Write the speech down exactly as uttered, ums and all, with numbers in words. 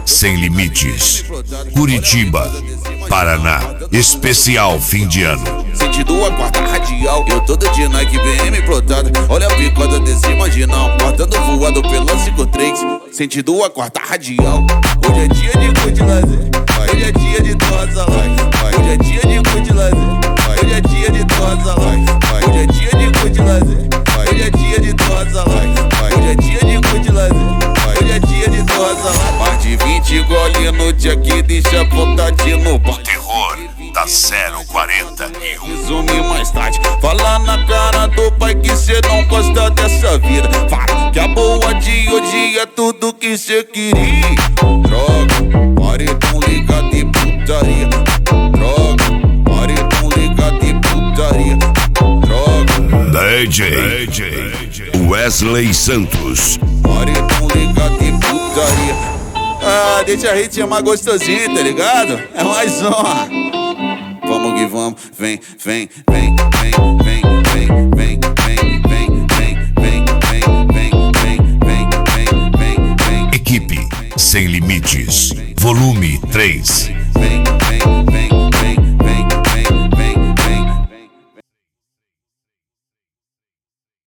Sem Limites, Curitiba, Paraná, especial fim de ano. Sentido a quarta radial, eu todo de Nike B M plotada. Olha a picada desse marginal, cortando voado pela cinco três. Sentido a quarta radial. Hoje é dia de curtir lazer, hoje é dia de torza life. Hoje é dia de curtir lazer, hoje é dia de torza life. Hoje é dia de curtir lazer, hoje é dia de torza life. Hoje é dia de curtir lazer, hoje é dia de torza life. Mais de vinte gole no dia que deixa vontade no bar. Terror da zero quarenta e um. Resume mais tarde, fala na cara do pai que cê não gosta dessa vida. Fala que a boa de hoje é tudo que cê queria. Droga, paredão ligado de putaria. Droga, paredão ligado de putaria. Droga, D J, D J Wesley Santos. paredão ligado de putaria. Ah, deixa a ritmo mais gostosinho, tá ligado? É mais uma. Vamos que vamos, vem, vem, vem, vem, vem, vem, vem, vem, vem, vem, vem, vem, vem, vem, vem, vem, vem. Equipe Sem Limites, volume três. Vem, vem, vem.